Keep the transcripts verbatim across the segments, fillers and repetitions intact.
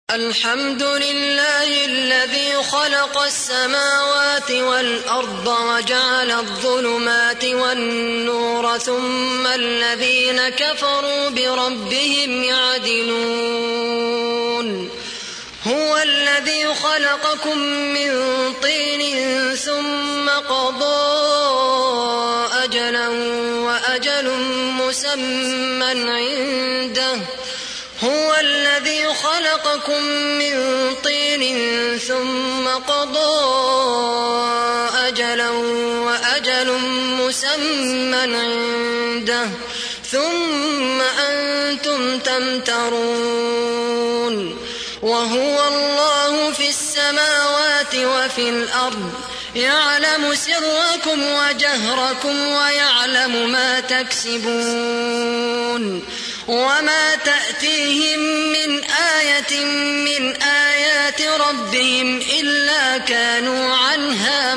الحمد لله الذي خلق السماوات والأرض وجعل الظلمات والنور ثم الذين كفروا بربهم يعدلون هو الذي خلقكم من طين ثم قضى أجلا وأجل مسمى عنده هو الذي خلقكم من طين ثم قضى أجلا وأجل مسمى عنده ثم أنتم تمترون وهو الله في السماوات وفي الأرض يعلم سركم وجهركم ويعلم ما تكسبون وما تأتيهم من آية من آيات ربهم إلا كانوا عنها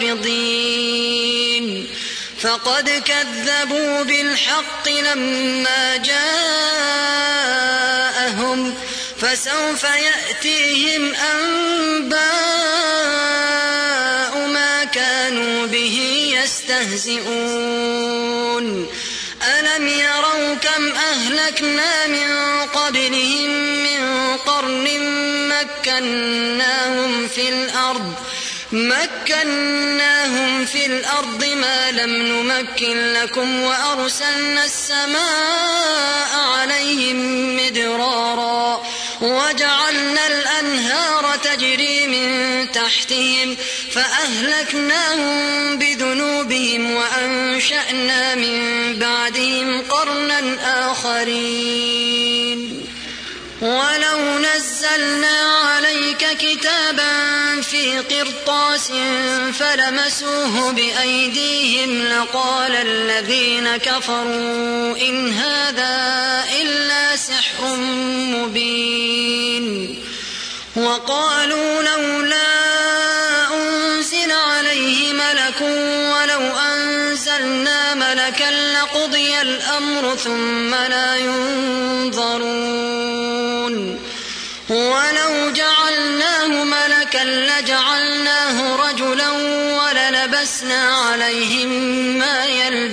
معرضين فقد كذبوا بالحق لما جاءهم فسوف يأتيهم أنباء ما كانوا به يستهزئون ألم يروا كم أهلكنا من قبلهم من قرن مكناهم في الأرض مكناهم في الأرض ما لم نمكن لكم وأرسلنا السماء عليهم مدرارا وجعلنا الأنهار تجري من تحتهم فأهلكناهم بذنوبهم وأنشأنا من بعدهم قرنا آخرين ولو نزلنا عليك كتابا في قرطاس فلمسوه بأيديهم لقال الذين كفروا إن هذا إلا سحر مبين وقالوا لولا أنزل عليه ملك ولو أنزلنا ملكا لقضي الأمر ثم لا ينظرون ولو جعلناه ملكا لجعلناه رجلا وللبسنا عليهم ما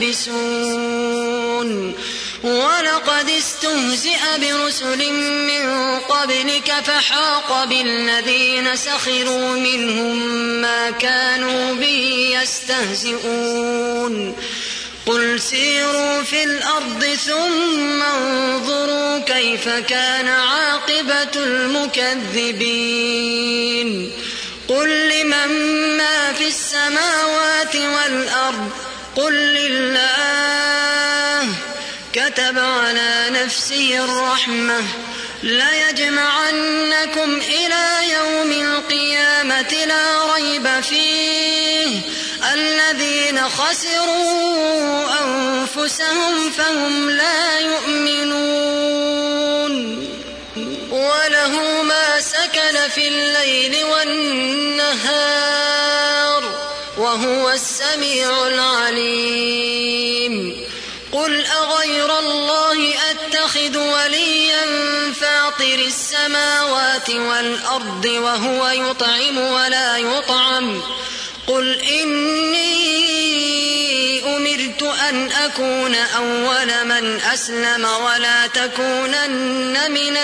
يلبسون ولقد استهزئ برسل من قبلك فحاق بالذين سخروا منهم ما كانوا به يستهزئون قل سيروا في الأرض ثم انظروا كيف كان عاقبة المكذبين قل لمن ما في السماوات والأرض قل لله كتب على نفسه الرحمة ليجمعنكم إلى يوم القيامة لا ريب فيه الذين خسروا أنفسهم فهم لا يؤمنون وله ما سكن في الليل والنهار وهو السميع العليم قل أغير الله أتخذ وليا فاطر السماوات والأرض وهو يطعم ولا يطعم قل إني أمرت أن أكون أول من أسلم ولا تكونن من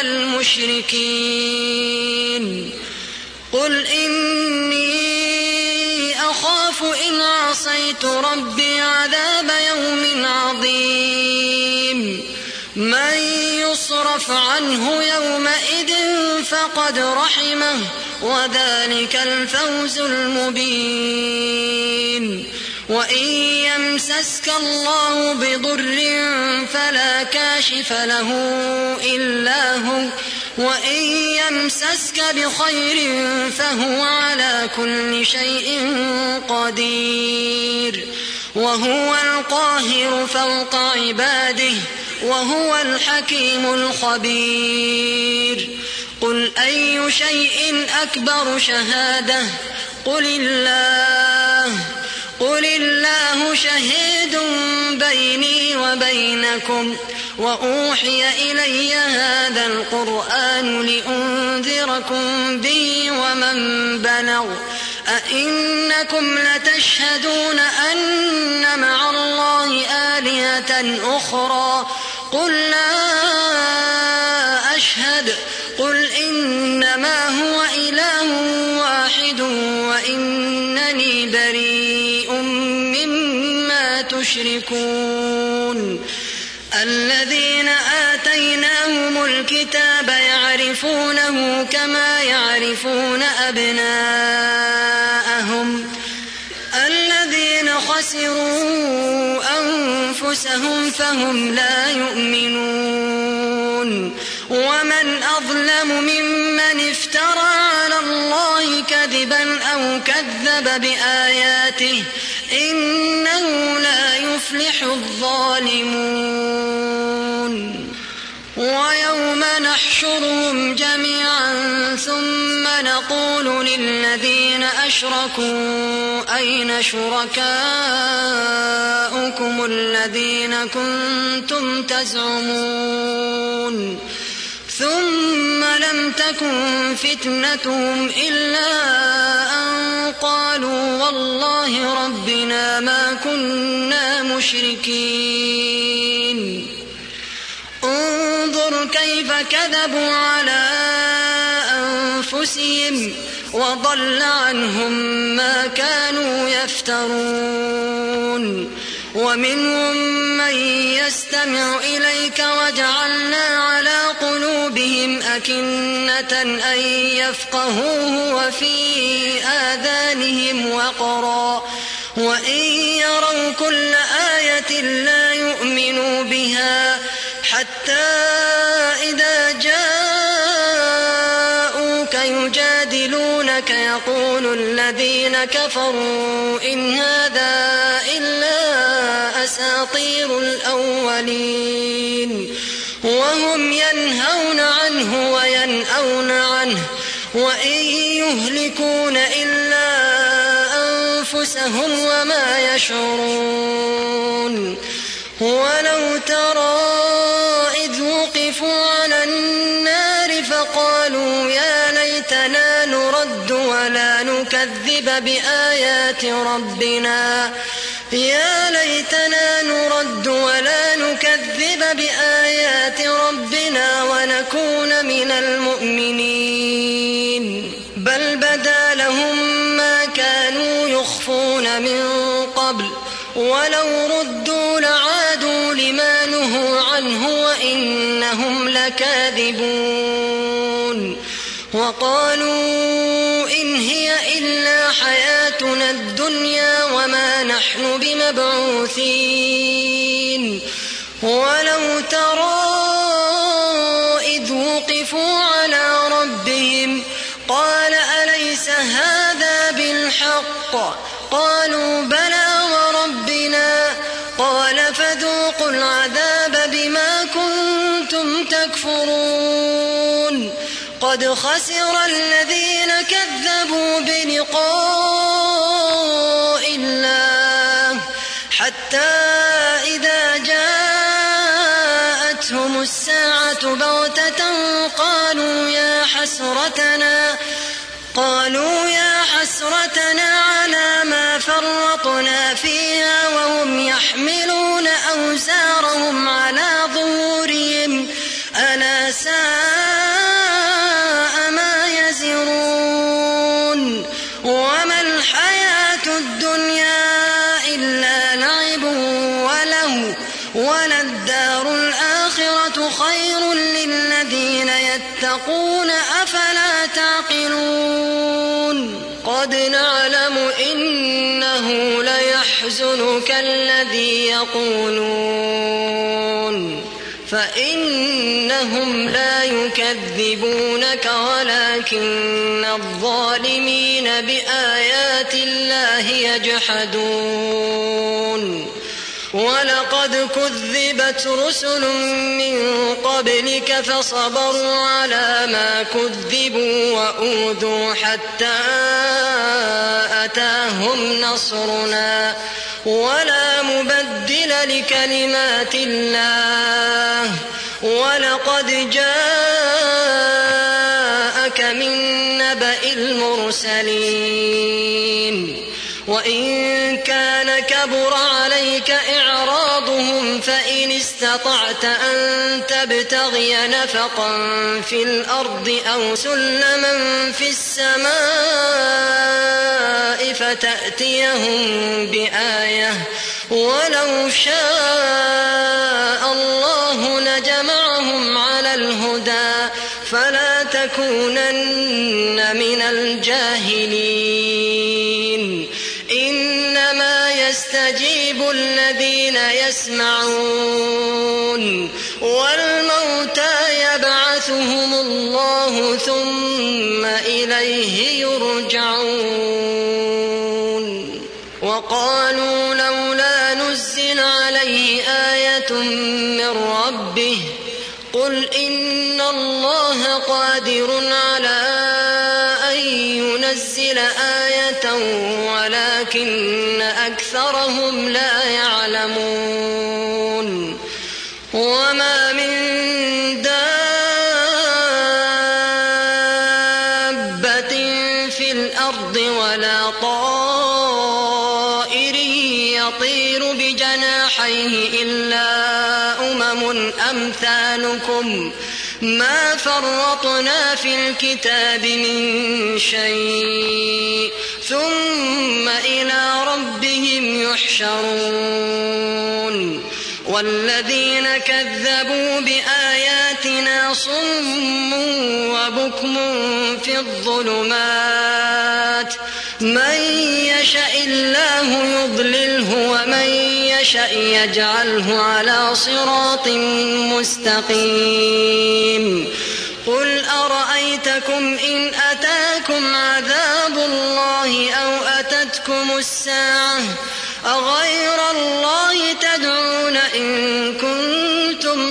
المشركين قل إني أخاف إن عصيت ربي عذاب يوم عظيم من يصرف عنه يومئذ فقد رحمه وذلك الفوز المبين وإن يمسسك الله بضر فلا كاشف له إلا هو وإن يمسسك بخير فهو على كل شيء قدير وهو القاهر فوق عباده وهو الحكيم الخبير قل أي شيء أكبر شهادة قل الله قل الله شهيد بيني وبينكم وأوحي إلي هذا القرآن لأنذركم به ومن بلغ أئنكم لتشهدون أن مع الله آلهة أخرى قل لا أشهد قل إنما هو إله واحد وإنني بريء مما تشركون الذين آتيناهم الكتاب يعرفونه كما يعرفون أبناءهم الذين خسروا أنفسهم فهم لا يؤمنون ومن أظلم ممن افترى على الله كذبا أو كذب بآياته إنه لا يفلح الظالمون ويوم نحشرهم جميعا ثم نقول للذين أشركوا أين شركاؤكم الذين كنتم تزعمون ثم لم تكن فتنتهم إلا أن قالوا والله ربنا ما كنا مشركين انظر كيف كذبوا على أنفسهم وضل عنهم ما كانوا يفترون ومنهم من يستمع إليك وجعلنا على قلوبهم أكنة أن يفقهوه وفي آذانهم وقرا وإن يروا كل آية لا يؤمنوا بها حتى إذا جاءوك يجادلونك يقول الذين كفروا إن هذا إلا أساطير الأولين وهم ينهون عنه وينأون عنه وإن يهلكون إلا أنفسهم وما يشعرون ولو ترى إذ وقفوا على النار فقالوا يا ليتنا نرد ولا نكذب بآيات ربنا يا ليتنا نرد ولا نكذب بآيات ربنا ونكون من المؤمنين بل بدا لهم ما كانوا يخفون من قبل ولو ردوا لعادوا لما نهوا عنه وإنهم لكاذبون وقالوا إن هي إلا حياتنا الدنيا وما نحن بمبعوثين ولو ترى إذ وقفوا على ربهم قال أليس هذا بالحق قالوا بلى وربنا قال فذوقوا العذاب بما كنتم تكفرون قد خسر الذين كذبوا بلقاء الله حتى إذا جاءتهم الساعة بغتة قالوا يا حسرتنا قالوا يا حسرتنا على ما فرطنا فيها وهم يحملون أوزارهم على ظهورهم ألا ساء ما يزرون وما الحياة الدنيا إلا لعب وله وللدار الآخرة خير للذين يتقون أفلا تعقلون قد نعلم إنه ليحزنك الذي يقولون فإنهم لا يكذبونك ولكن الظالمين بآيات الله يجحدون ولقد كذبت رسل من قبلك فصبروا على ما كذبوا وأوذوا حتى أتاهم نصرنا ولا مبدل لكلمات الله ولقد جاءك من نبأ المرسلين وإن كان كبر عليك إعراضهم فإن استطعت أن تبتغي نفقا في الأرض أو سلما في السماء فتأتيهم بآية ولو شاء الله لجمعهم على الهدى فلا تكونن من الجاهلين إنما يستجيب الذين يسمعون والموتى يبعثهم الله ثم إليه يرجعون وقالوا لولا نزل عليه آية من ربه قل إن الله قادر على أن ينزل آية ولكن أكثرهم لا يعلمون وما من دابة في الأرض ولا طائر يطير بجناحيه إلا أمم أمثالكم ما فرطنا في الكتاب من شيء ثم إلى ربهم يحشرون والذين كذبوا بآياتنا صم وبكم في الظلمات من يشاء الله يضلله ومن يشاء يجعله على صراط مستقيم قل أرأيتكم إن أتاكم عذاب الله أو أتتكم الساعة أغير الله تدعون إن كنتم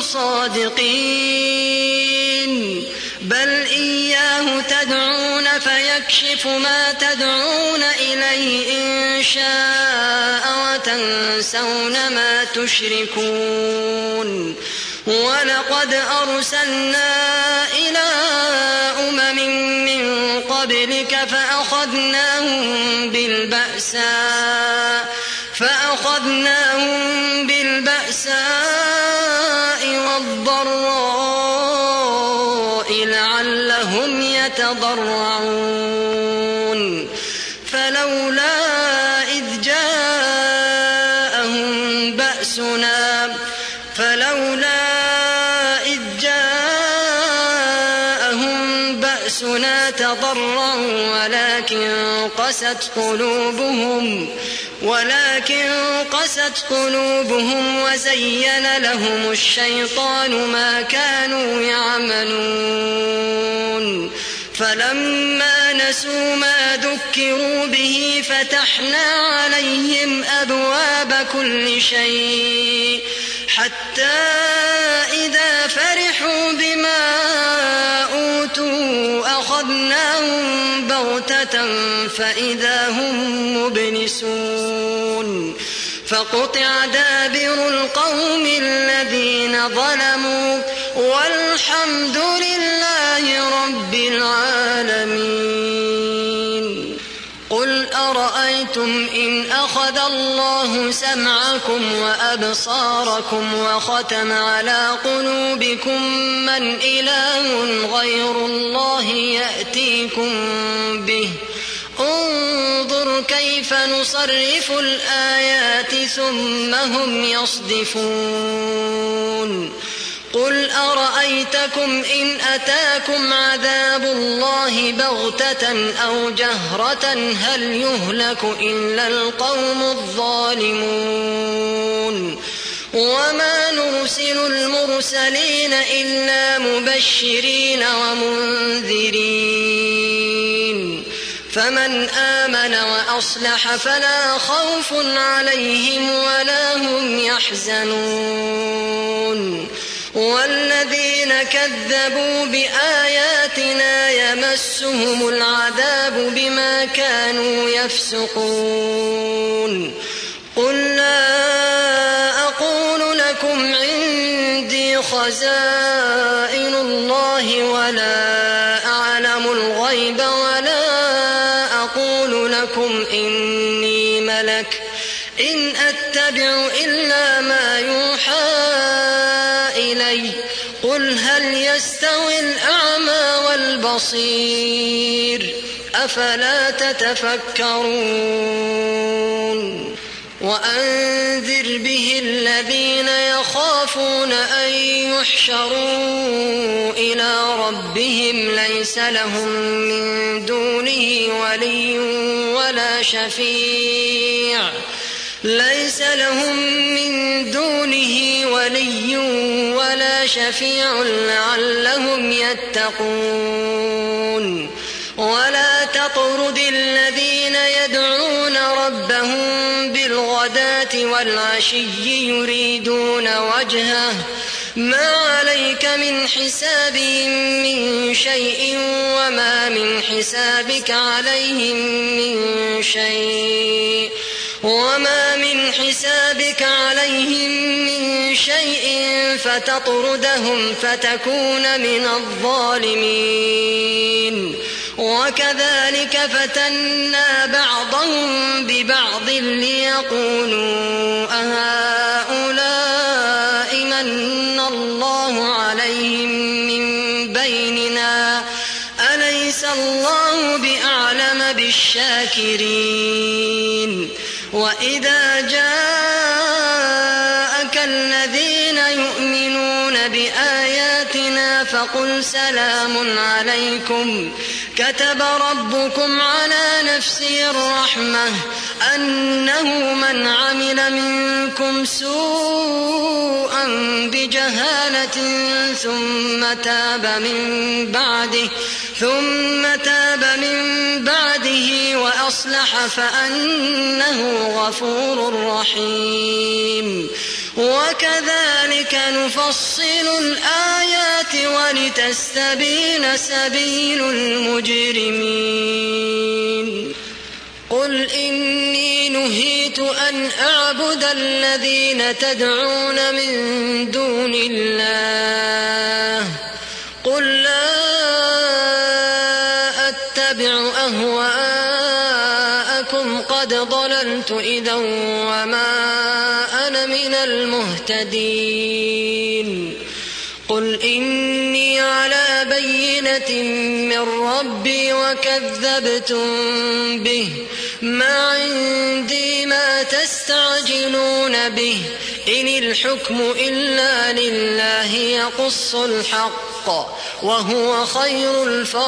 صادقين بل إياه تدعون فيكشف ما تدعون إليه إن شاء وتنسون ما تشركون ولقد أرسلنا إلى أمم من قبلك فأخذناهم بالبأساء فأخذناهم بالبأساء والضراء لعلهم يتضرعون فلولا إذ جاءهم بأسنا فلولا إذ جاءهم بأسنا تضرعوا ولكن قست قلوبهم ولكن قست قلوبهم وزين لهم الشيطان ما كانوا يعملون فلما نسوا ما ذكروا به فتحنا عليهم أبواب كل شيء حتى إذا فرحوا بما أوتوا أخذناهم بغتة فإذا هم مبلسون فقطع دابر القوم الذين ظلموا والحمد لله رب العالمين قل أرأيتم إن أخذ الله سمعكم وأبصاركم وختم على قلوبكم من إله غير الله يأتيكم به انظر كيف نصرف الآيات ثم هم يصدفون قل أرأيتكم إن أتاكم عذاب الله بغتة أو جهرة هل يهلك إلا القوم الظالمون وما نرسل المرسلين إلا مبشرين ومنذرين فمن آمن وأصلح فلا خوف عليهم ولا هم يحزنون والذين كذبوا بآياتنا يمسهم العذاب بما كانوا يفسقون قل لا أقول لكم عندي خزائن الله ولا أعلم الغيب ولا أقول لكم إني ملك إن أتبع إلا ما يوحى إلي قل هل يستوي الأعمى والبصير أفلا تتفكرون وأنذر به الذين يخافون أن يحشروا إلى ربهم ليس لهم من دونه ولي ولا شفيع ليس لهم من دونه ولي ولا شفيع لعلهم يتقون ولا تطرد الذين يدعون ربهم بالغداة والعشي يريدون وجهه ما عليك من حسابهم من شيء وما من حسابك عليهم من شيء وما من حسابك عليهم من شيء فتطردهم فتكون من الظالمين وكذلك فتنا بعضهم ببعض ليقولوا أهؤلاء من الله عليهم من بيننا أليس الله بأعلم بالشاكرين وإذا جاءك الذين يؤمنون بآياتنا فقل سلام عليكم كتب ربكم على نفسه الرحمة أنه من عمل منكم سوءا بجهالة ثم تاب من بعده ثم تاب من بعده وأصلح فأنه غفور رحيم وكذلك نفصل الآيات ولتستبين سبيل المجرمين قل إني نهيت أن أعبد الذين تدعون من دون الله قل لا أتبع أهواءكم قد ضللت إذا وما أنا من المهتدين قل إني على بينة من ربي وكذبتم به ما عندي ما تستعجلون به إن الحكم إلا لله يقص الحق وهو خير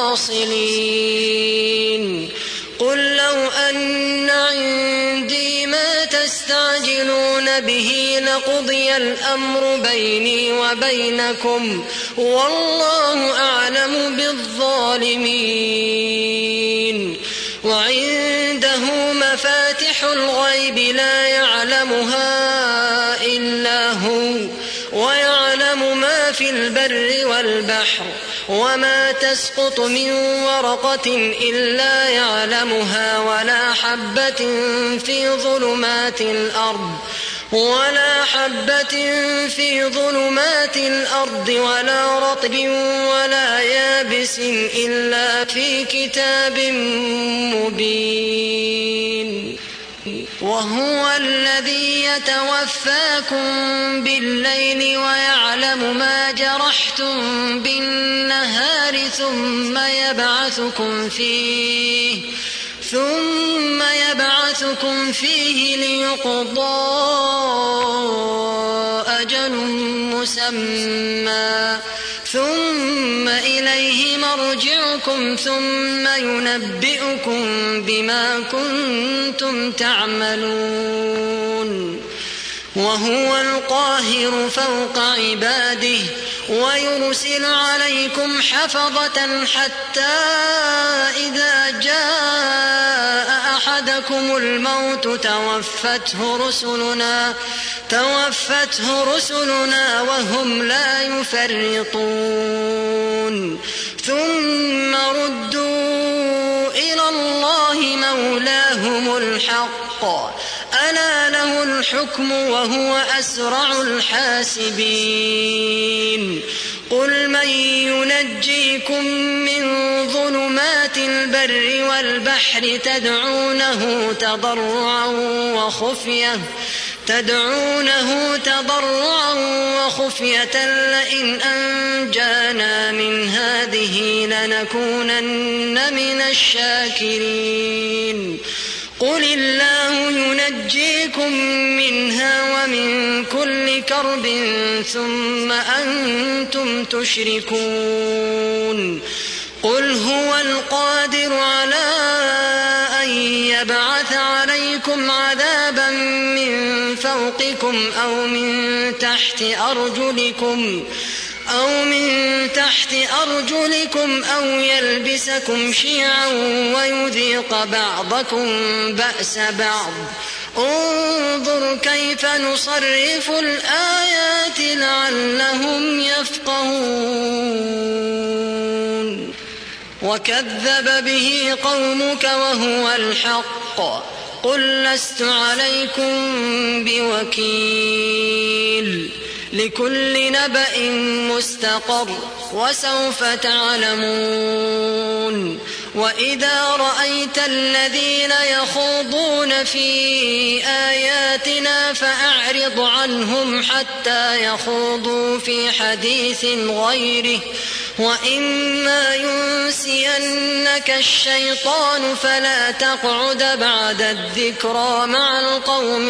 الفاصلين قل لو أن عندي ما تستعجلون به لقضي الأمر بيني وبينكم والله أعلم بالظالمين وعنده مفاتح الغيب لا يعلمها إلا هو ويعلم ما في البر والبحر وما تسقط من ورقة إلا يعلمها ولا حبة في ظلمات الأرض ولا حبة في ظلمات الأرض ولا رطب ولا يابس إلا في كتاب مبين وهو الذي يتوفاكم بالليل ويعلم ما جرحتم بالنهار ثم يبعثكم فيه ثم يبعثكم فيه ليقضى أجل مسمى ثم إليه مرجعكم ثم ينبئكم بما كنتم تعملون وهو القاهر فوق عباده ويرسل عليكم حفظة حتى إذا جاء أحدهم الموت توفته رسلنا توفته رسلنا وهم لا يفرطون ثم ردوا إلى الله مولاهم الحق ألا له الحكم وهو أسرع الحاسبين قل من ينجيكم من ظلمات البر والبحر تدعونه تضرعا وخفية تدعونه تضرعا وخفية لئن أنجانا من هذه لنكونن من الشاكرين قل الله ينجيكم منها ومن كل كرب ثم أنتم تشركون قل هو القادر على أن يبعث عليكم عذابا من فوقكم أو من تحت أرجلكم أو من تحت أرجلكم أو يلبسكم شيعا ويذيق بعضكم بأس بعض انظر كيف نصرف الآيات لعلهم يفقهون وكذب به قومك وهو الحق قل لست عليكم بوكيل لكل نبأ مستقر وسوف تعلمون وإذا رأيت الذين يخوضون في آياتنا فأعرض عنهم حتى يخوضوا في حديث غيره وإما ينسينك الشيطان فلا تقعد بعد الذكرى مع القوم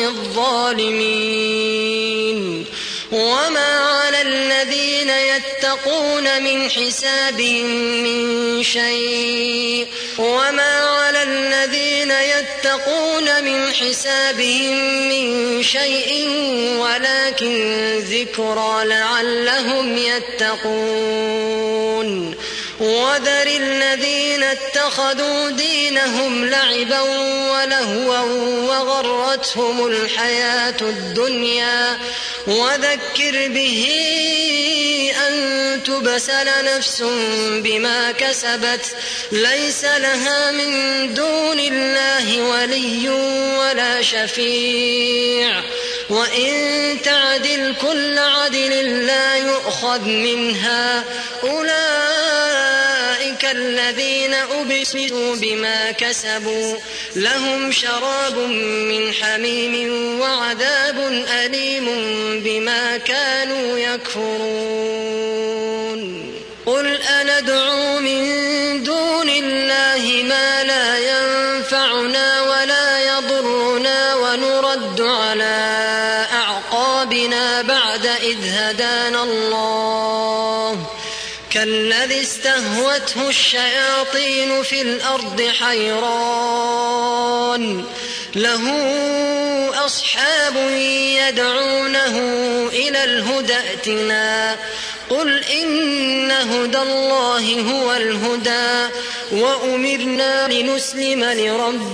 الظالمين وما على الذين يتقون من حسابهم من شيء وما على الذين يتقون من حسابهم من شيء ولكن ذكرى لعلهم يتقون وذر الذين اتخذوا دينهم لعبا ولهوا وغرتهم الحياة الدنيا وذكر به أن تبسل نفس بما كسبت ليس لها من دون الله ولي ولا شفيع وإن تعدل كل عدل لا يؤخذ منها أولئك الذين أبسلوا بما كسبوا لهم شراب من حميم وعذاب أليم بما كانوا يكفرون قل أندعو من دون الله ما لا ينفعنا ولا يضرنا ونرد على أعقابنا بعد إذ هدانا الله كالذي استهوته الشياطين في الأرض حيران له أصحاب يدعونه إلى الهدى ائتنا قل إن هدى الله هو الهدى وأمرنا لنسلم لرب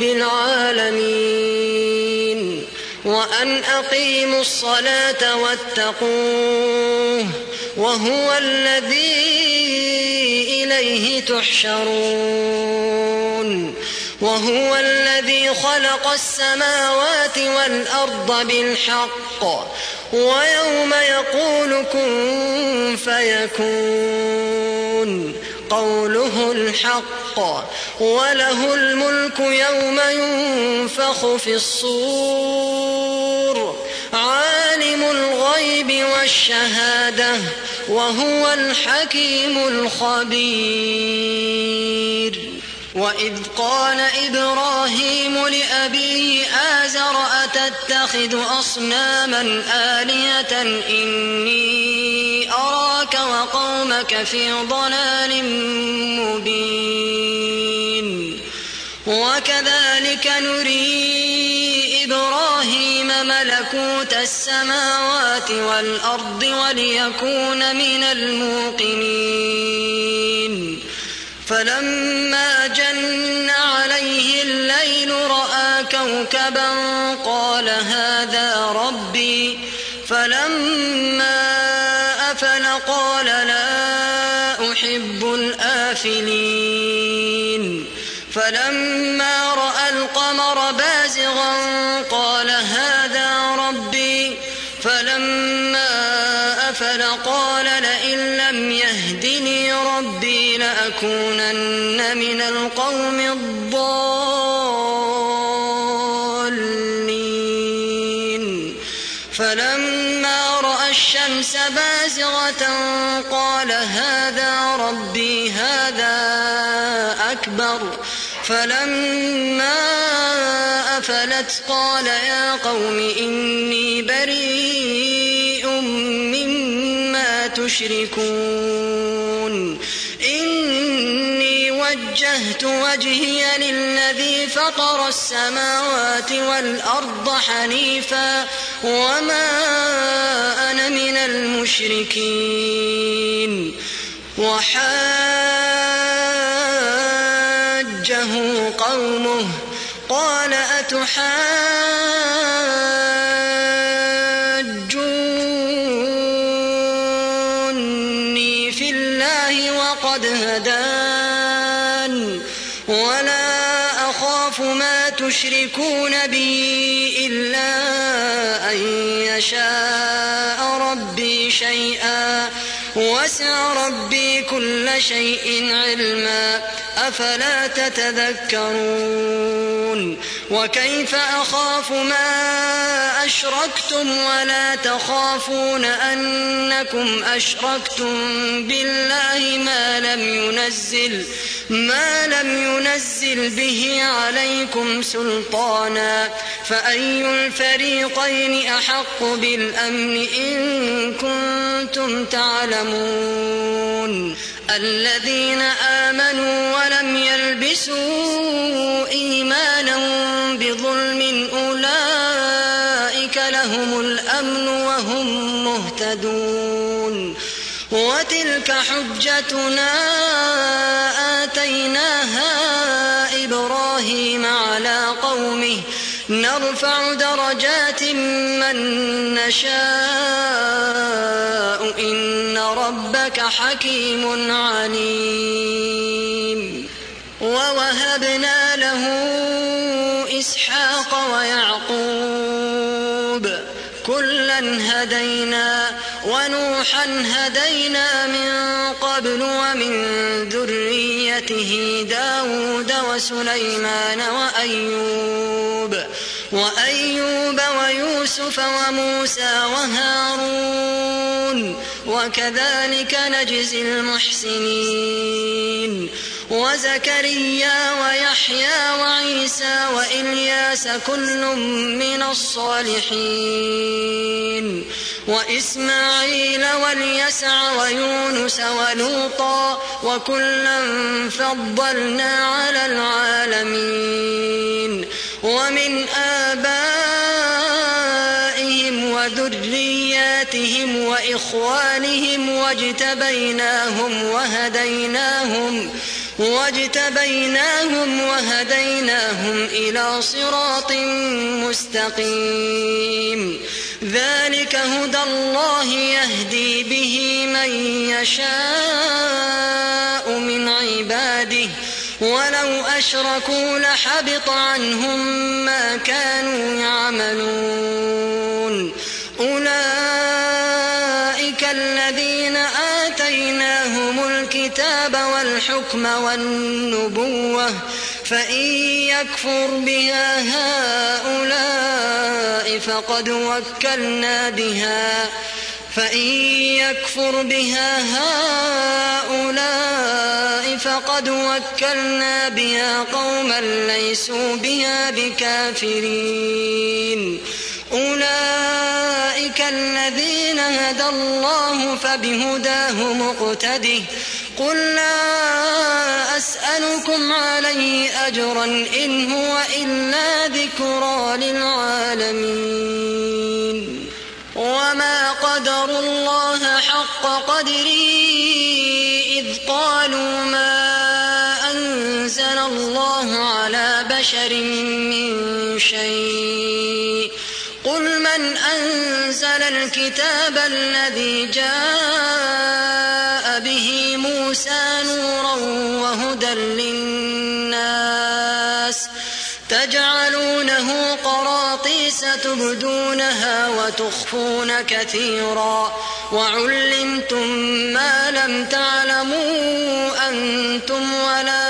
العالمين وأن أقيموا الصلاة واتقوه وهو الذي إليه تحشرون وهو الذي خلق السماوات والأرض بالحق ويوم يقول كن فيكون قوله الحق وله الملك يوم ينفخ في الصور عالم الغيب والشهادة وهو الحكيم الخبير وإذ قال إبراهيم لأبيه آزر أتتخذ أصناما آلهة إني أراك وقومك في ضلال مبين وكذلك نري إبراهيم ملكوت السماوات والأرض وليكون من الموقنين فلما جن عليه الليل رأى كوكبا فلما رأى القمر بازغا قال هذا ربي فلما أفل قال لئن لم يهدني ربي لأكونن من القوم الضالين فلما رأى الشمس بازغة قال هذا ربي هذا أكبر فلما أفلت قال يا قوم إني بريء مما تشركون إني وجهت وجهي للذي فطر السماوات والأرض حنيفا وما أنا من المشركين وحاجه قومه قال أتحاجوني في الله وقد هدان ولا أخاف ما تشركون به إلا أن يشاء ربي شيئا وسع ربي كل شيء علما أفلا تتذكرون وكيف أخاف ما أشركتم ولا تخافون أنكم أشركتم بالله ما لم ينزل ما لم ينزل به عليكم سلطانا فأي الفريقين أحق بالأمن إن كنتم تعلمون الذين آمنوا ولم يلبسوا إيمانهم بظلم أولئك لهم الأمن وهم مهتدون وتلك حجتنا آتيناها إبراهيم على قومه نرفع درجات من نشاء إن ربك حكيم عليم ووهبنا له إسحاق ويعقوب كلا هدينا ونوحا هدينا من قبل ومن ذريته داود وسليمان وأيوب وأيوب ويوسف وموسى وهارون وكذلك نجزي المحسنين وزكريا ويحيى وعيسى وإلياس كل من الصالحين وإسماعيل واليسع ويونس ولوطا وكلا فضلنا على العالمين ومن آبائهم وذرياتهم وإخوانهم واجتبيناهم وهديناهم واجتبيناهم وهديناهم إلى صراط مستقيم ذلك هدى الله يهدي به من يشاء من عباده ولو أشركوا لحبط عنهم ما كانوا يعملون أولئك الذين آتيناهم الكتاب والحكم والنبوة فإن يكفر بها هؤلاء فقد وكلنا بها فإن يكفر بها هؤلاء فقد وكلنا بها قوما ليسوا بها بكافرين أولئك الذين هدى الله فبهداه مقتده قل لا أسألكم عليه أجرا إن هو إلا ذكرى للعالمين وما قدروا الله حق قدره إذ قالوا ما أنزل الله على بشر من شيء قل من أنزل الكتاب الذي جاء به موسى نورا وهدى للناس تجعلونه قراطيس تبدونها وتخفون كثيرا وعلمتم ما لم تعلموا أنتم ولا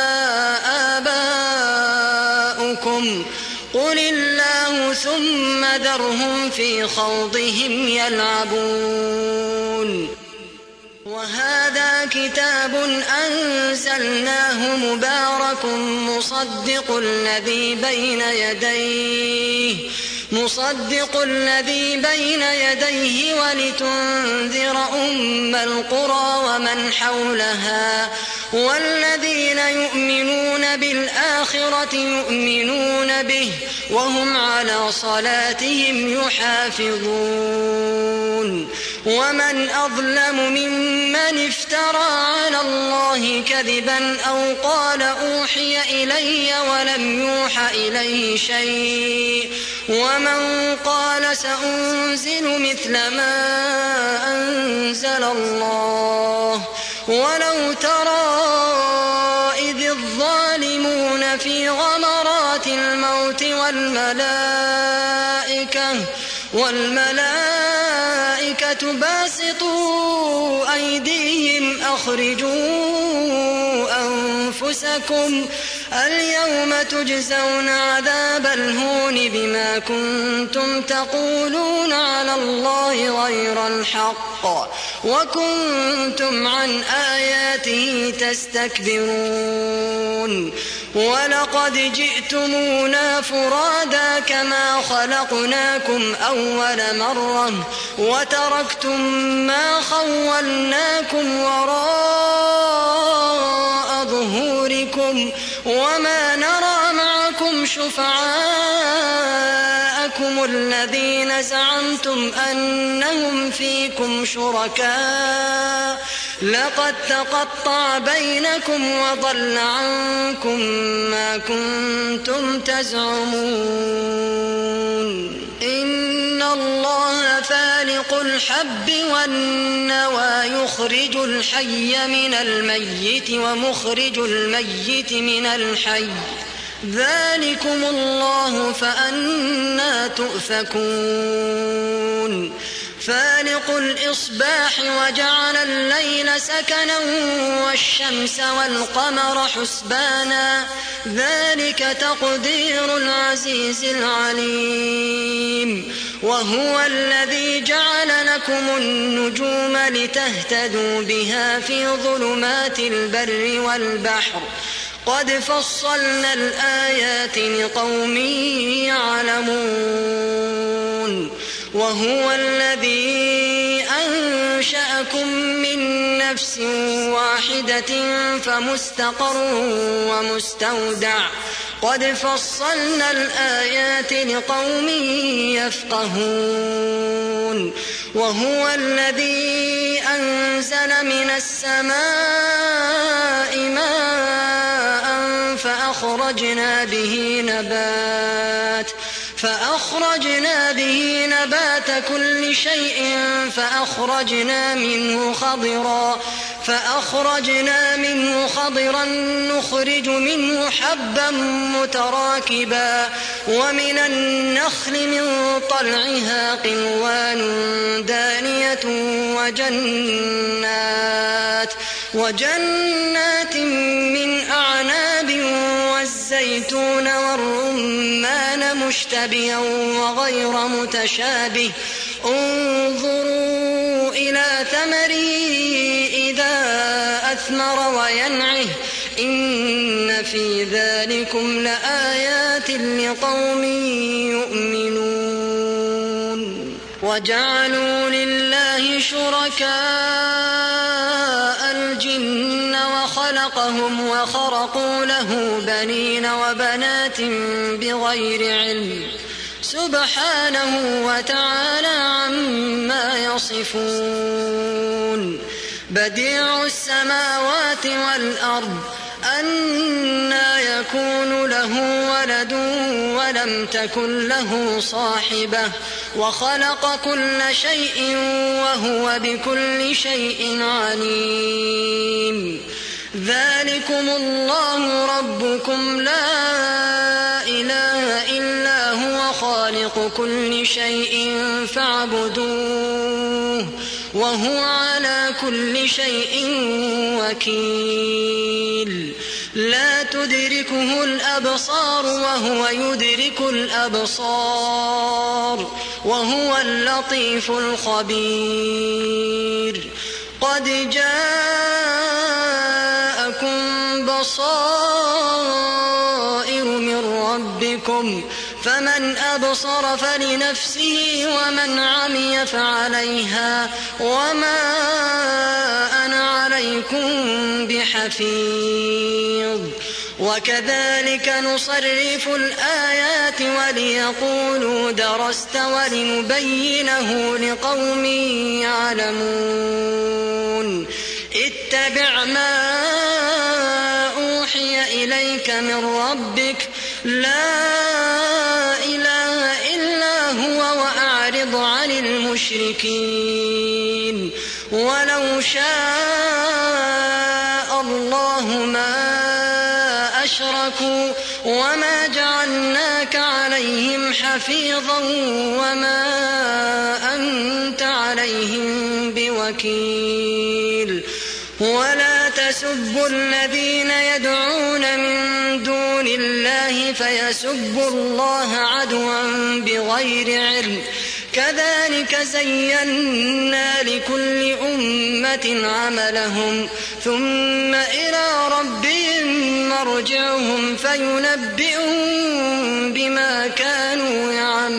آباؤكم قل الله ثم ذرهم في خوضهم يلعبون. وهذا كتاب أنزلناه مبارك مصدق الذي بين يديه مصدق الذي بين يديه ولتنذر أم القرى ومن حولها والذين يؤمنون بالآخرة يؤمنون به وهم على صلاتهم يحافظون. ومن أظلم ممن افترى على الله كذبا أو قال أوحي إلي ولم يوح إليه شيء ومن قال سأنزل مثل ما أنزل الله. ولو ترى إذ الظالمون في غمرات الموت والملائكة والملائكة باسطوا أيديهم أخرجوا أنفسكم اليوم تجزون عذاب الهون بما كنتم تقولون على الله غير الحق وكنتم عن آياته تستكبرون. ولقد جئتمونا فرادا كما خلقناكم أول مرة وتركتم ما خولناكم وراء ظهوركم وما نرى معكم شفعاءكم الذين زعمتم أنهم فيكم شركاء لقد تقطع بينكم وضل عنكم ما كنتم تزعمون. إن الله فالق الحب والنوى يخرج الحي من الميت ومخرج الميت من الحي ذلكم الله فأنى تؤفكون. فالق الإصباح وجعل الليل سكنا والشمس والقمر حسبانا ذلك تقدير العزيز العليم. وهو الذي جعل لكم النجوم لتهتدوا بها في ظلمات البر والبحر قد فصلنا الآيات لقوم يعلمون. وهو الذي أنشأكم من نفس واحدة فمستقر ومستودع قد فصلنا الآيات لقوم يفقهون. وهو الذي أنزل من السماء ماء فأخرجنا به نبات فأخرجنا به نبات كل شيء فأخرجنا منه خضرا فأخرجنا منه خضرا نخرج منه حبا متراكبا ومن النخل من طلعها قنوان دانية وجنات وجنات من أعناب والزيتون والرمان مشتبها وغير متشابه انظروا إلى ثمره إذا أثمر وينعه إن في ذلكم لآيات لقوم يؤمنون. وجعلوا لله شركاء الجن وخلقهم وخرقوا له بنين وبنات بغير علم سبحانه وتعالى عما يصفون. بديع السماوات والأرض أنى يكون له ولد ولم تكن له صاحبة وخلق كل شيء وهو بكل شيء عليم. ذلكم الله ربكم لا إله خالق كل شيء فاعبدوه وهو على كل شيء وكيل لا تدركه الأبصار وهو يدرك الأبصار وهو اللطيف الخبير قد جاءكم بصائر من ربكم فمن أبصر فلنفسه ومن عمي فعليها وما أنا عليكم بحفيظ وكذلك نصرف الآيات وليقولوا درست ولنبينه لقوم يعلمون اتبع ما أوحي إليك من ربك لا إله إلا هو وأعرض عن المشركين ولو شاء الله ما أشركوا وما جعلناك عليهم حفيظا وما أنت عليهم بوكيل ولا تسبوا الذين يدعون من دون الله فيسبوا الله عدوا بغير علم كذلك زينا لكل أمة عملهم ثم إلى ربهم مرجعهم فينبئهم بما كانوا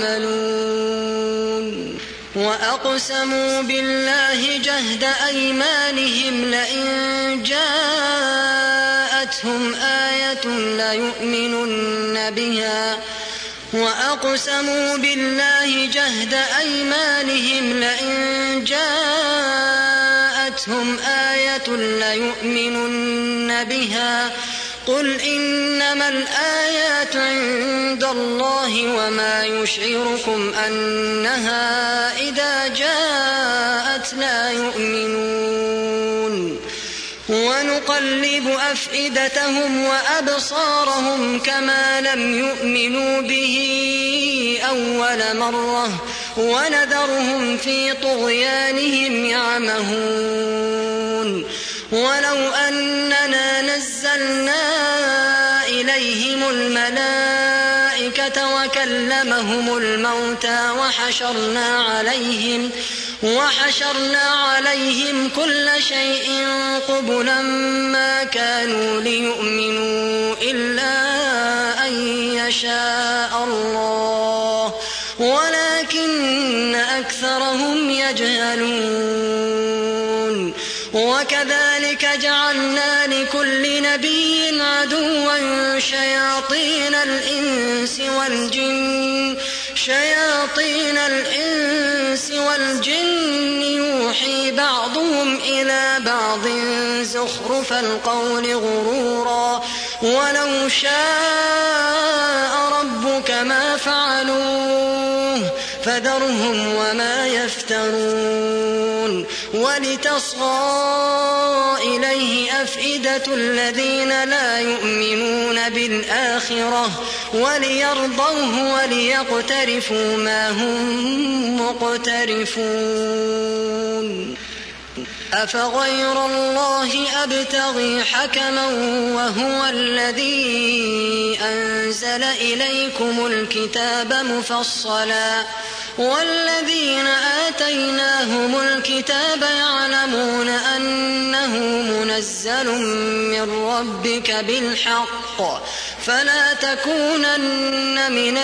يعملون وأقسموا بالله جهد أيمانهم لئن جاءتهم آية ليؤمنن بها وأقسموا بالله جهد أيمانهم لئن جاءتهم آية ليؤمنن بها قل إنما الآيات عند الله وما يشعركم أنها إذا جاءت لا يؤمنون ونقلب أفئدتهم وأبصارهم كما لم يؤمنوا به أول مرة ونذرهم في طغيانهم يعمهون ولو أننا نزلنا إليهم الملائكة وكلمهم الموتى وحشرنا عليهم وحشرنا عليهم كل شيء قبلا ما كانوا ليؤمنوا إلا أن يشاء الله ولكن أكثرهم يجهلون وكذلك جعلنا لكل نبي عدوا شياطين الإنس والجن شياطين الإنس والجن يوحي بعضهم إلى بعض زخرف القول غرورا ولو شاء ربك ما فعلوه فذرهم وما يفترون ولتصغى إليه أفئدة الذين لا يؤمنون بالآخرة وليرضوه وليقترفوا ما هم مقترفون أفغير الله أبتغي حكما وهو الذي أنزل إليكم الكتاب مفصلا والذين آتيناهم الكتاب يعلمون أنه منزل من ربك بالحق فلا تكونن من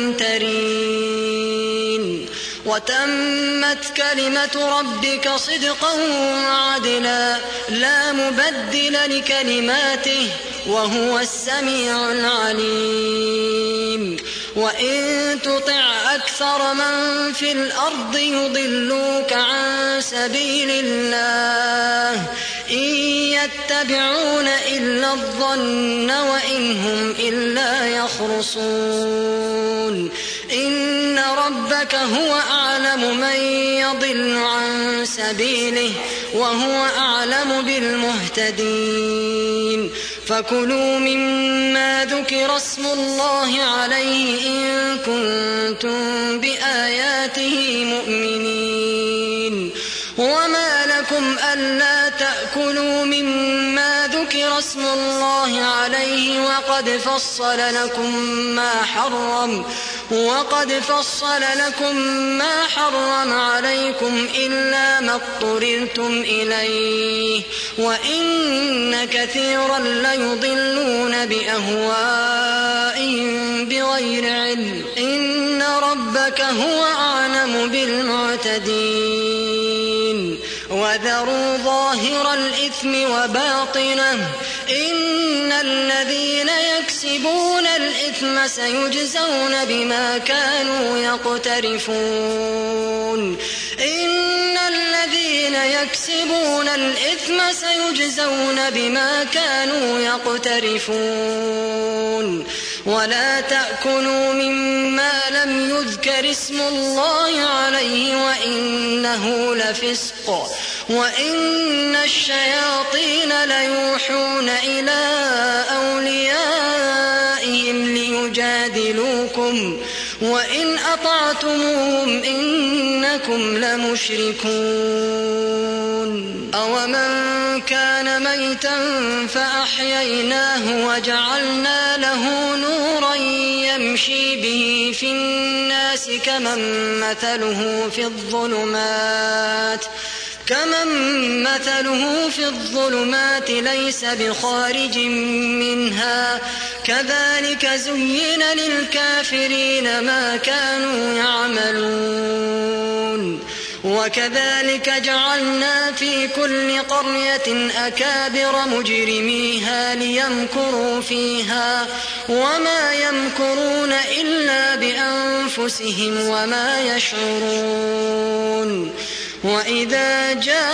الممترين وتمت كلمة ربك صدقا وعدلا لا مبدل لكلماته وهو السميع العليم وإن تطع أكثر من في الأرض يضلوك عن سبيل الله إن يتبعون إلا الظن وإن هم إلا يخرصون إن ربك هو أعلم من يضل عن سبيله وهو أعلم بالمهتدين فكلوا مما ذكر اسم الله عليه إن كنتم بآياته مؤمنين. وما لكم ألا تأكلوا مما ذكر اسم الله عليه وقد فصل لكم ما حرم وقد فصل لكم ما حرم عليكم إلا ما اضطررتم إليه وإن كثيرا ليضلون بأهوائهم بغير علم إن ربك هو أعلم بالمعتدين. وذروا ظاهر الإثم وباطنه إن الذين يكسبون الإثم سيجزون بما كانوا يقترفون إن الذين يكسبون الإثم سيجزون بما كانوا يقترفون. ولا تأكلوا مما لم يذكر اسم الله عليه وإنه لفسق وإن الشياطين ليوحون إلى أوليائهم ليجادلوكم وإن أطعتموهم إنكم لمشركون. أومن كان ميتا فأحييناه وجعلنا له نورا يمشي به في الناس كمن مثله في الظلمات كمن مثله في الظلمات ليس بخارج منها كذلك زين للكافرين ما كانوا يعملون. وكذلك جعلنا في كل قرية أكابر مجرميها ليمكروا فيها وما يمكرون إلا بأنفسهم وما يشعرون. وإذا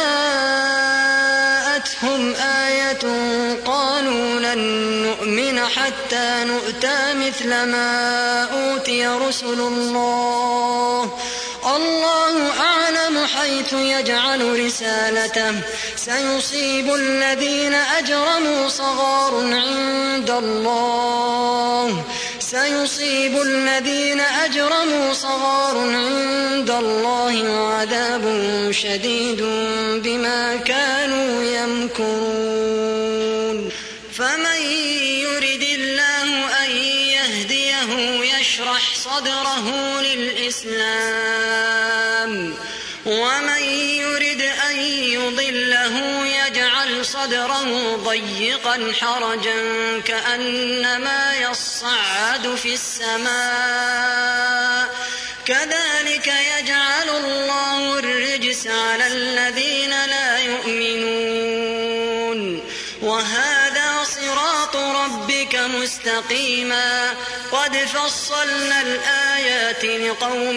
جاءتهم آية قالوا لن نؤمن حتى نؤتى مثل ما أوتي رسل الله الله أعلم حيث يجعل رسالته سيصيب الذين أجرموا صغار عند الله سيصيب الذين أجرموا صغار عند الله وعذاب شديد بما كانوا يمكرون. فمن يرد الله أن يهديه يشرح صدره للإسلام ومن يرد أن يضله يجعل صدره ضيقا حرجا كأنما يصعد في السماء كذلك يجعل الله الرجس على الذين لا يؤمنون. وهذا صراط ربك مستقيما قد فصلنا الآيات لقوم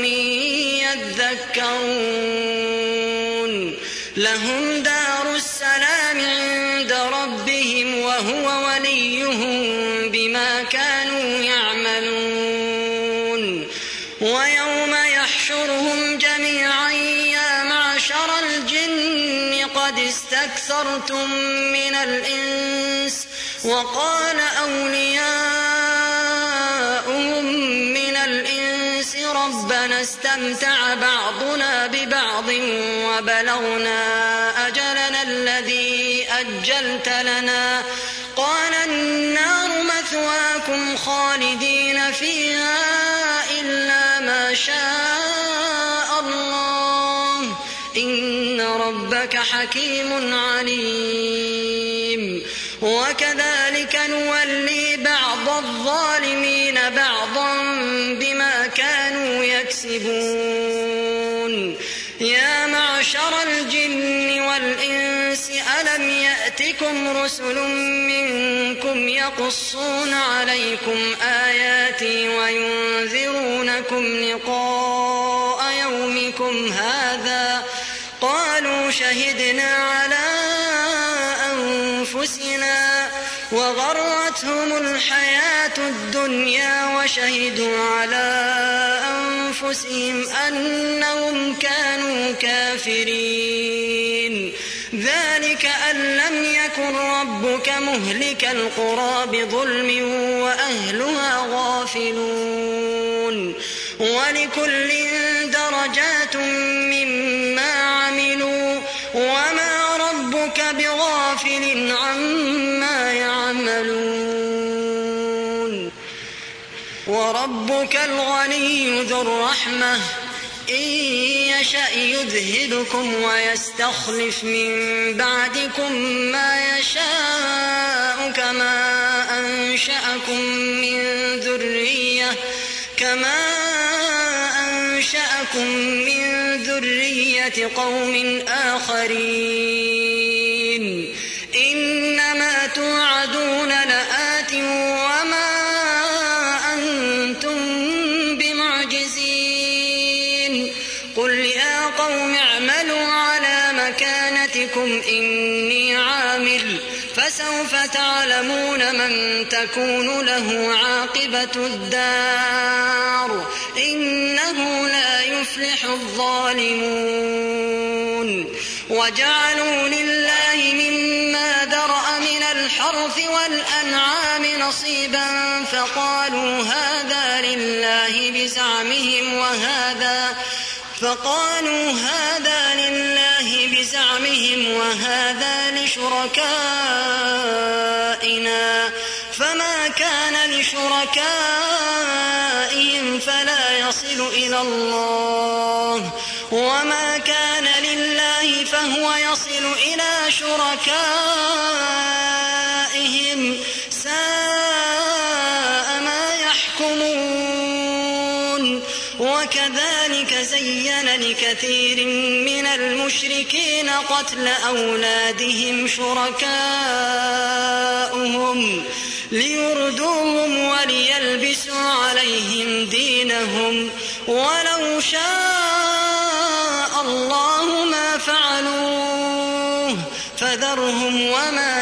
يذكرون. لهم دار السلام عند ربهم وهو وليهم بما كانوا يعملون. ويوم يحشرهم جميعا يا معشر الجن قد استكثرتم من الإنس وقال أولياؤهم من الإنس ربنا استمتع بعضنا ببعض وبلغنا أجلنا الذي أجلت لنا قال النار مثواكم خالدين فيها إلا ما شاء الله إن ربك حكيم عليم. وكذلك نولي بعض الظالمين بعضا بما كانوا يكسبون. يا معشر الجن والإنس ألم يأتكم رسل منكم يقصون عليكم آياتي وينذرونكم لقاء يومكم هذا قالوا شهدنا على أنفسنا وغرتهم الحياة الدنيا وشهدوا على أنفسهم أنهم كانوا كافرين. ذلك ذلك أن لم يكن ربك مهلك القرى بظلم وأهلها غافلون ولكل درجات مما عملوا وما ربك بغافل عما يعملون وربك الغني ذو الرحمة إن يشأ يذهبكم ويستخلف من بعدكم ما يشاء كما أنشأكم من ذرية كما أنشأكم من ذرية قوم آخرين إنما توعدون لآت وما أنتم بمعجزين قل يا قوم اعملوا على مكانتكم إني عامل فسوف تعلمون من تكون له عاقبة الدار إنه لا يفلح الظالمون وجعلوا لله مما ذرأ من الحرث والأنعام نصيبا فقالوا هذا لله بزعمهم وهذا فقالوا هذا لله بزعمهم وهذا لشركائنا فما كان لشركائهم فلا يصل إلى الله وما كان لله فهو يصل إلى شركائهم ساء ما يحكمون وكذلك زين لكثير من المشركين قتل أولادهم شركاؤهم ليردوهم وليلبسوا عليهم دينهم ولو شاء الله ما فعلوه فذرهم وما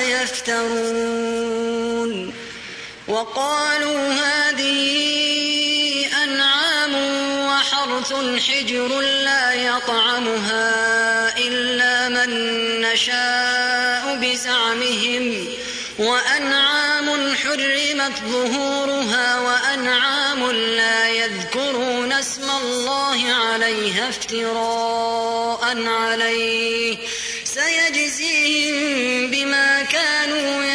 يفترون وقالوا هذه أنعام وحرث حجر لا يطعمها إلا من نشاء بزعمهم وأنعام حرمت ظهورها وأنعام لا يذكرون اسم الله عليها افتراء عليه سيجزيهم بما كانوا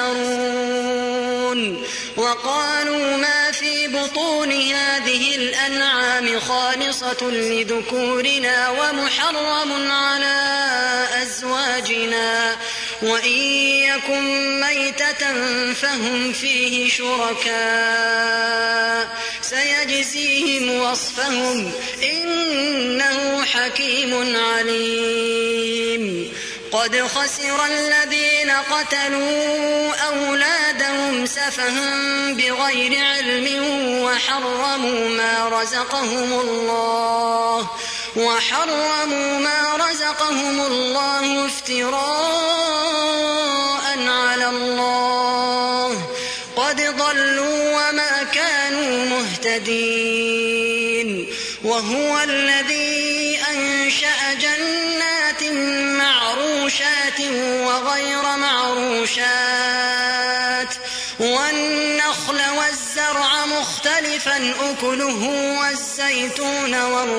يفترون وقالوا ما في بطون هذه الأنعام خالصة لذكورنا ومحرم على أزواجنا وإن يكن ميتة فهم فيه شركاء سيجزيهم وصفهم إنه حكيم عليم قد خسر الذين قتلوا أولادهم سفها بغير علم وحرموا ما رزقهم الله وحرموا ما رزقهم الله افتراء على الله قد ضلوا وما كانوا مهتدين وهو الذي أنشأ جنات معروشات وغير معروشات والنخل والزرع مختلفا أكله والزيتون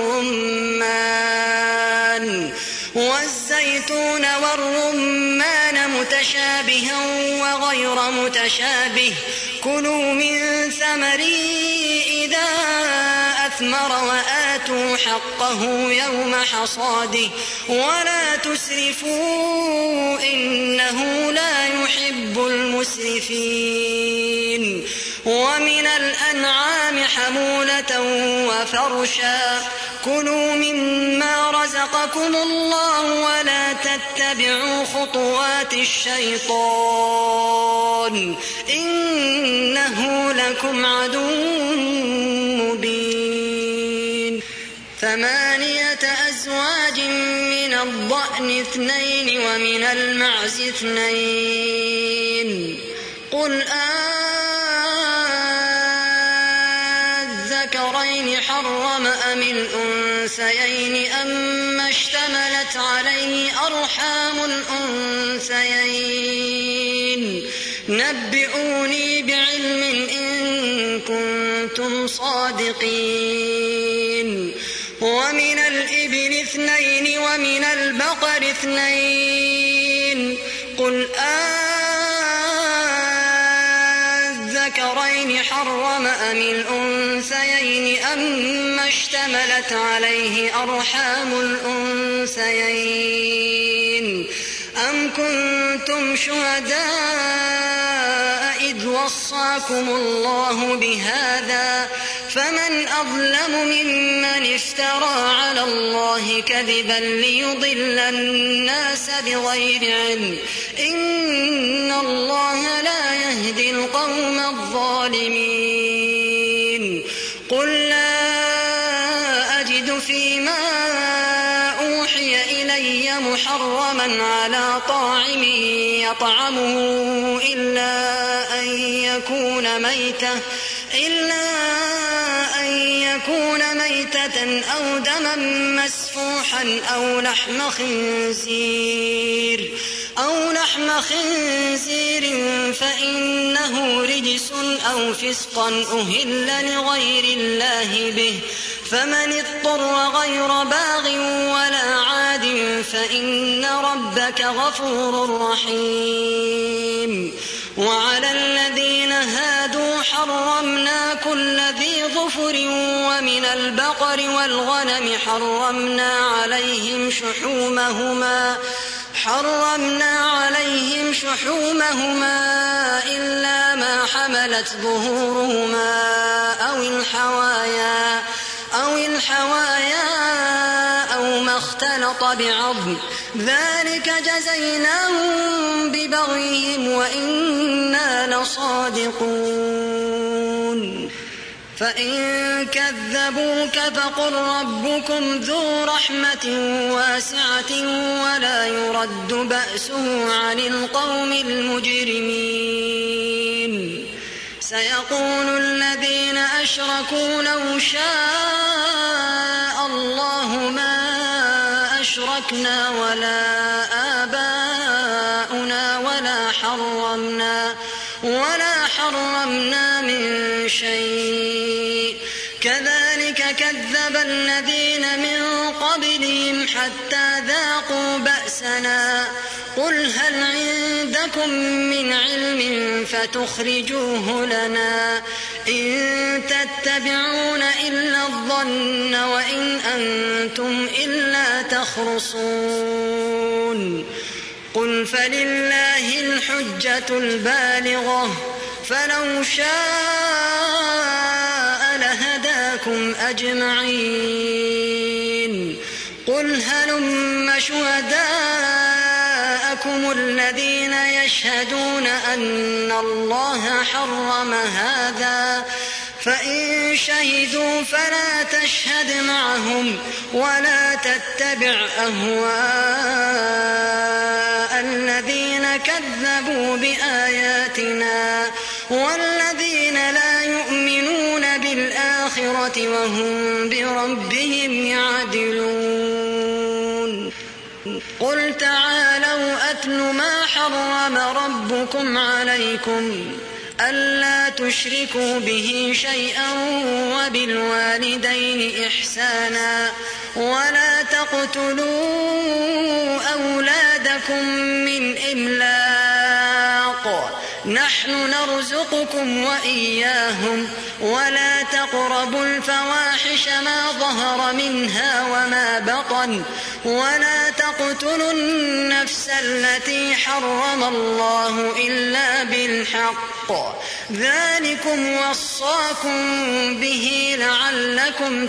والرمان والزيتون والرمان متشابها وغير متشابه كلوا من ثمره إذا أثمر وآتوا حقه يوم حصاده ولا تسرفوا إنه لا يحب المسرفين ومن الأنعام حمولة وفرشا كلوا مما رزقكم الله ولا تتبعوا خطوات الشيطان إنه لكم عدو مبين ثمانية أزواج من الضأن اثنين ومن المعز اثنين قل أذكرين حرم أم الأنثيين أما اشتملت اشتملت عليه أرحام الأنثيين نبئوني بعلم إن كنتم صادقين ومن الإبل اثنين ومن البقر اثنين قل أذكرين حرم أم الأنثيين أما اشتملت عليه أرحام الأنثيين أم كنتم شهداء إذ وصاكم الله بهذا فمن أظلم ممن افترى على الله كذبا ليضل الناس بغير علم إن الله لا يهدي القوم الظالمين قل لا أجد فيما أوحي إلي محرما على طاعم يطعمه إلا أن يكون ميتة إلا أن يكون ميتة أو دما مسفوحا أو لحم خنزير أو لحم خنزير فإنه رجس أو فسقا أهل لغير الله به فمن اضطر غير باغ ولا عاد فإن ربك غفور رحيم وعلى الذين هادوا حرمنا كل ذي ظفر ومن البقر والغنم حرمنا عليهم شحومهما حرمنا عليهم شحومهما إلا ما حملت ظهورهما أو الحوايا أو الحوايا أو ما اختلط بعظم ذلك جزيناهم ببغيهم وإنا لصادقون فإن كذبوك فقل ربكم ذو رحمة واسعة ولا يرد بأسه عن القوم المجرمين سيقول الذين أشركوا لو شاء الله ما أشركنا ولا آباؤنا ولا حرمنا ولا حرمنا من شيء كذلك كذب الذين من قبلهم حتى ذاقوا بأسنا قل هل عندكم من علم فتخرجوه لنا إن تتبعون إلا الظن وإن أنتم إلا تخرصون قل فلله الحجة البالغة فلو شاء لهداكم أجمعين قل هلم شهداءكم الذين يشهدون أن الله حرم هذا فإن شهدوا فلا تشهد معهم ولا تتبع أهواء الذين كذبوا بآياتنا والذين لا يؤمنون بالآخرة وهم بربهم يعدلون قل تعالوا أتل ما حرم ربكم عليكم ألا تشركوا به شيئا وبالوالدين إحسانا ولا تقتلوا أولادكم من إملاق نحن نرزقكم وإياهم ولا تقربوا الفواحش ما ظهر منها وما بطن ولا تقتلوا النفس التي حرم الله إلا بالحق ذلكم وصاكم به لعلكم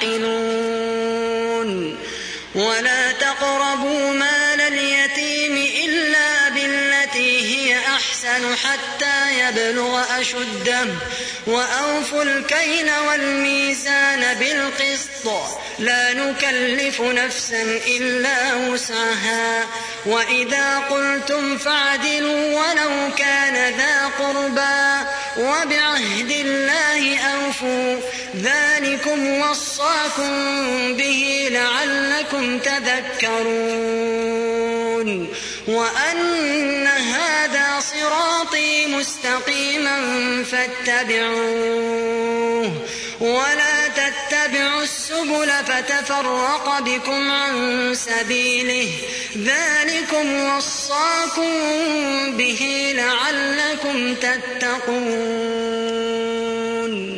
تعقلون ولا تقربوا مال اليتيم إلا بالتي هي أحسن حتى يبلغ أشده وأوفوا الكيل والميزان بالقسط لا نكلف نفسا إلا وسعها وإذا قلتم فاعدلوا ولو كان ذا قربى وبعهد الله أوفوا تعرفوا ذلكم وصاكم به لعلكم تذكرون وأن هذا صراطي مستقيما فاتبعوه ولا تتبعوا السبل فتفرق بكم عن سبيله ذلكم وصاكم به لعلكم تتقون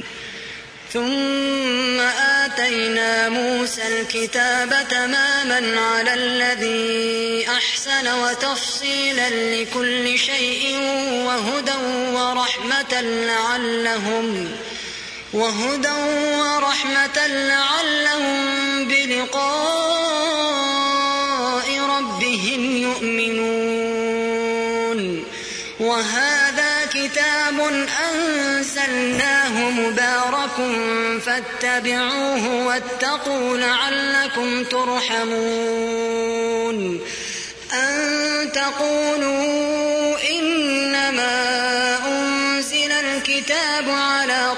ثم آتينا موسى الكتاب تماما على الذي أحسن وتفصيلا لكل شيء وهدى ورحمة لعلهم وهدى ورحمة لعلهم بلقاء ربهم يؤمنون وهذا كتاب أنزلناه مبارك فاتبعوه واتقوا لعلكم ترحمون أن تقولوا إنما أنزل الكتاب على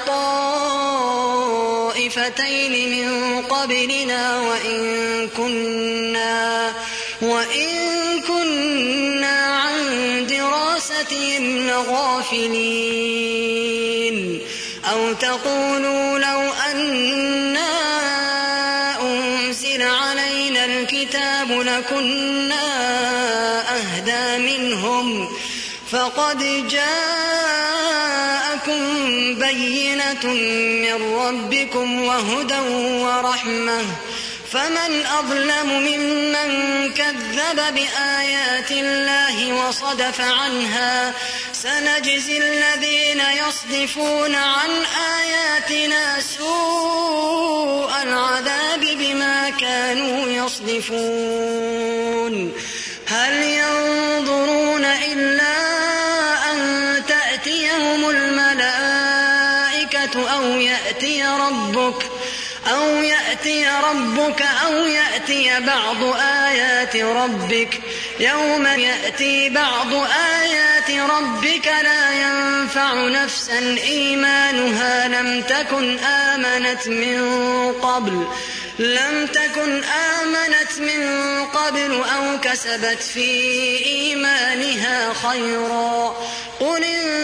طائفتين من قبلنا وإن كنا وإن كنا عن دراستهم لغافلين أو تقولوا لو أنا أنزل علينا الكتاب لكنا أهدى منهم فقد جاءكم بينة من ربكم وهدى ورحمة فمن أظلم ممن كذب بآيات الله وصدف عنها سنجزي الذين يصدفون عن آياتنا سوء العذاب بما كانوا يصدفون هل ينظرون إلا أن تأتيهم الملائكة أو يأتي ربك أو يأتي ربك أو يأتي بعض آيات ربك يوم يأتي بعض آيات ربك لا ينفع نفسا إيمانها لم تكن آمنت من قبل لم تكن آمنت من قبل أو كسبت في إيمانها خيرا قل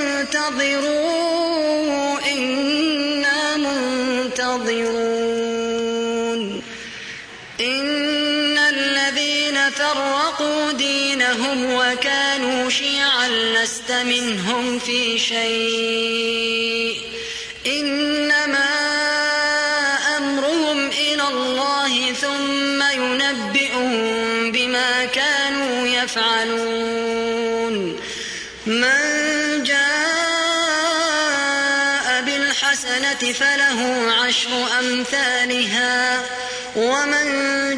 انتظروا إنا منتظرون إن الذين فرقوا دينهم وكانوا شيعا لست منهم في شيء إنما أمرهم إلى الله ثم ينبئهم بما كانوا يفعلون من جاء بالحسنة فله عشر أمثالها ومن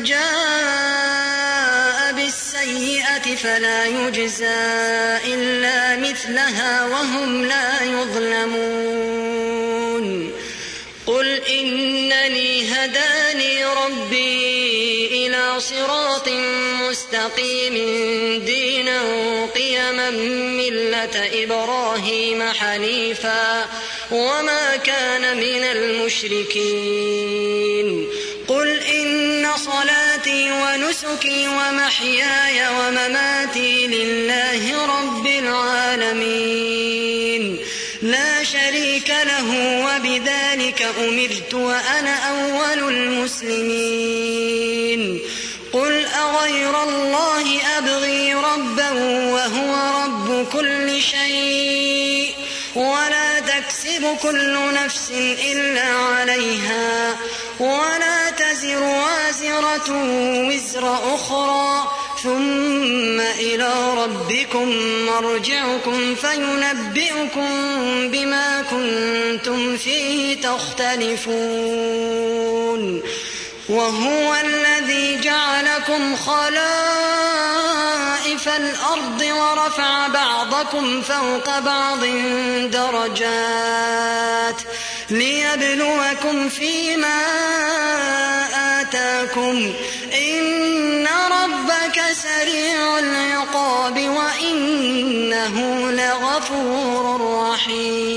جاء بالسيئة فلا يجزى إلا مثلها وهم لا يظلمون قل إنني هداني ربي إلى صراط مستقيم دينا قيما ملة إبراهيم حنيفا وما كان من المشركين قل إن صلاتي ونسكي ومحياي ومماتي لله رب العالمين لا شريك له وبذلك أمرت وأنا أول المسلمين قل أغير الله أبغي ربا وهو رب كل شيء ولا تكسب كل نفس إلا عليها ولا تزر وازرة وزر أخرى ثم إلى ربكم مرجعكم فينبئكم بما كنتم فيه تختلفون وهو الذي جعلكم خلائف الأرض ورفع بعضكم فوق بعض درجات ليبلوكم فيما آتاكم إن ربك سريع العقاب وإنه لغفور رحيم.